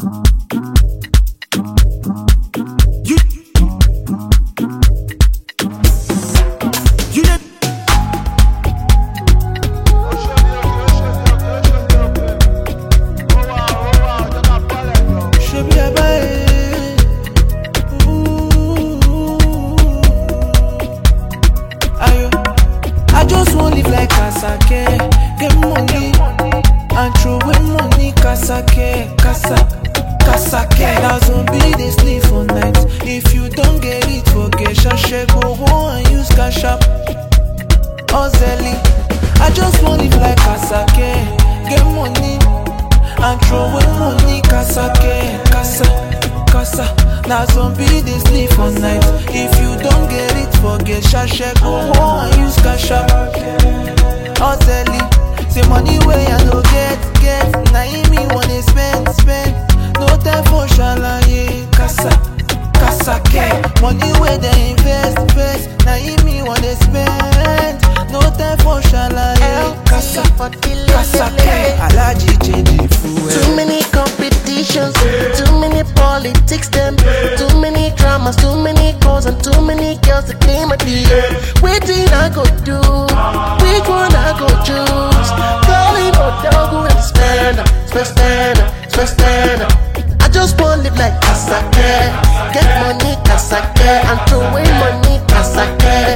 You, you did. Should be a bae. I just want live like Kasake, get money and throw away money. Kasake, Kasake. Now zombie they sleep for night. If you don't get it, forget Shashe. Go home and use cash app. Ozeli, I just want live like Kasake, get money and throw away money. Kasake, Kasa. Now zombie they sleep for night. If you don't get it, forget Shashe. Go home and use cash app. Ozeli, say money way I no get. Now me wanna spend. No time for shalaye. Kasake, money way they invest. Now me wanna spend. No time for shalaye. Kasake, Alaji change fuel. Too many competitions, too many politics, them. Too many dramas, too many calls, and too many girls to claim a deal. Waiting I go do, which one I go choose? Calling no dog and spend. I just want live like Kasake, get money Kasake, and throw away money Kasake.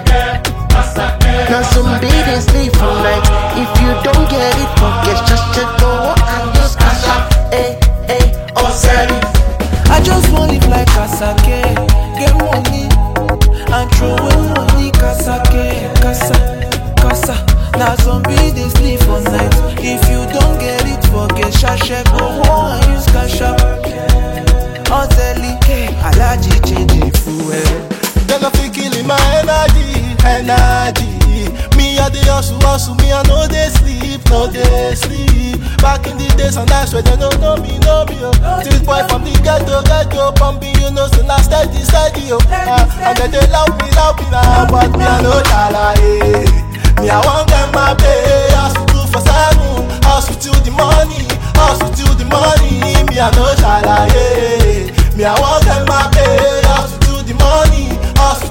Now zombie they sleep for night. If you don't get it, forget just go and use cash app. Ozeli. I just want live like Kasake, get money and throw away money. Kasake, Kasa. Now zombie they sleep for night. If you don't get it, forget Shashe. Go home and use cash app. Ozeli, Alaji change fuel. They go fi killing my energy. Me a the hustle, me I no dey sleep. Back in the days and that's where they don't know me, oh. This boy from the ghetto, pumping, you know, so now steady, oh. And then they love me now, but me I no tala, Me I want them my pay, hustle 247, hustle till the money. Me I no tala, Me I want them my pay, hustle till the money. Hustle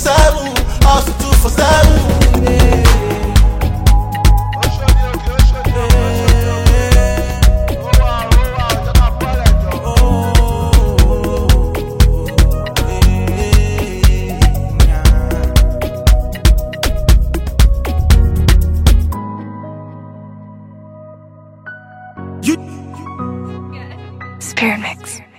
247. You. Spirit Mix.